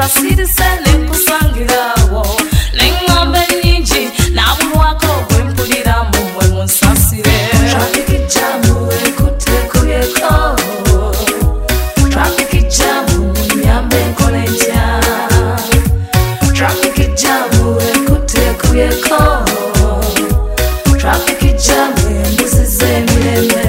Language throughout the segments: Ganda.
nasirise nekusangirawo n'engombe nyingi nabulwako gwe mpulira mumwe munsasire traffic jam ekutekuyeko traffic jam nyambe nkole ntya traffic jam ekutekuyeko traffic jam embuzize emirembe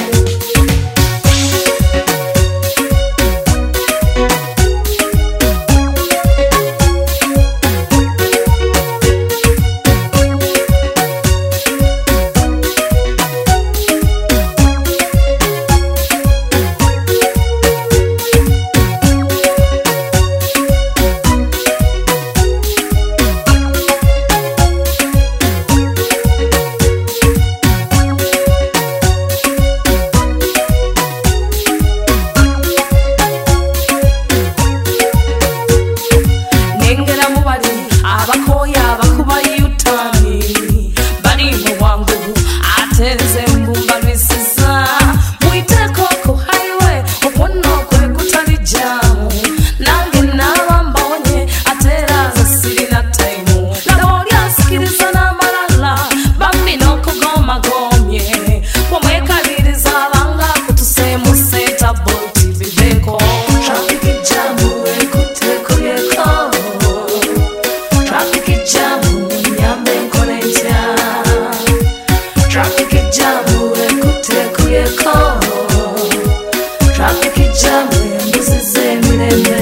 abakoya abakuba yutani bali mu wangu atenze mbumba lwisiza muiteko ku highway okuno kwe kutali jamu nange nabambonye atera zasirina time naboli asikiriza n'amalala bambi n'okugoma gomye pomwekaliriza abanga kutusemu seta bolti biveko traffic jam ekutekuyeko traffic jam nyambe nkole ntya traffic jam ekutekuyeko traffic jam embuzize emirembe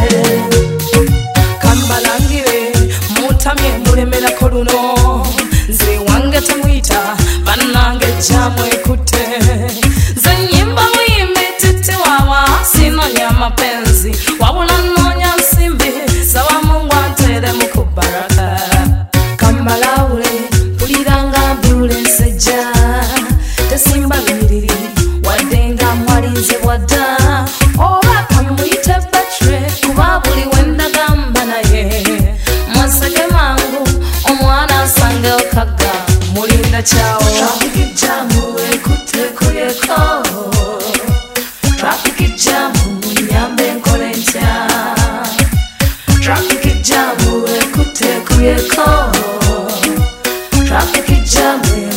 kambalangire mutamye mulemerako luno nze wange temuyita bannange jamu ekutte ze nyimba muyimbe titi wawa sinonya mapenzi wabula nonya nsimbi sawa Mungu antere mukubaraka kambalawule puliranga ambulance ja tesimba biriri wadenga mwalinze wadda oba kamuyite battery kuba buli wenda gamba naye mwaseke mangu omwana asange okaga mulinda kyawo traffic jam ekutekuyeko traffic jam nyambe nkole ntya traffic jam ekutekuyeko traffic jam